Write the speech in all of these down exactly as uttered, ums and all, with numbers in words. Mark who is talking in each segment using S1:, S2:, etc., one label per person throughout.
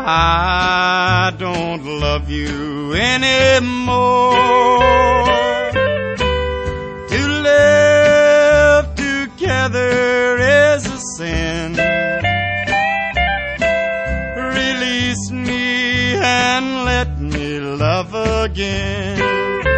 S1: I don't love you anymore. To live together is a sin. Release me and let me love again.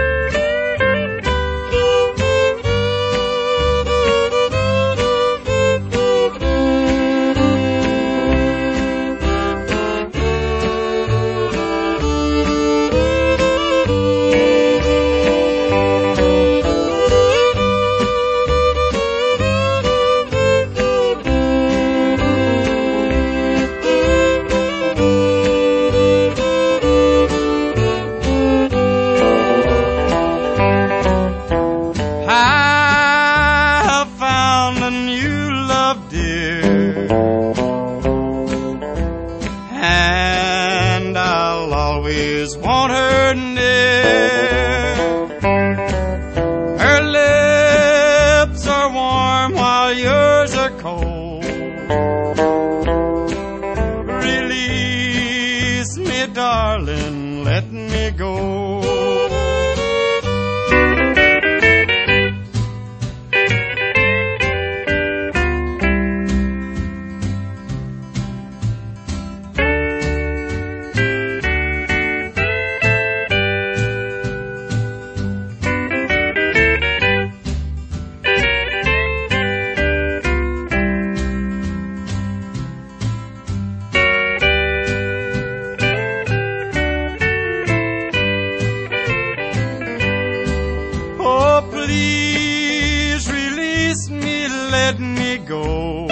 S1: And I'll always want her near. Her lips are warm while yours are cold. Release me, darling, let me go. Please release me, let me go.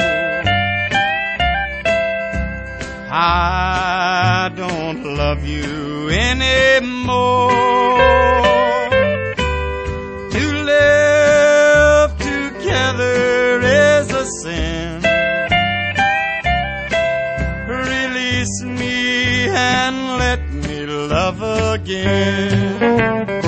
S1: I don't love you anymore. To live together is a sin. Release me and let me love again.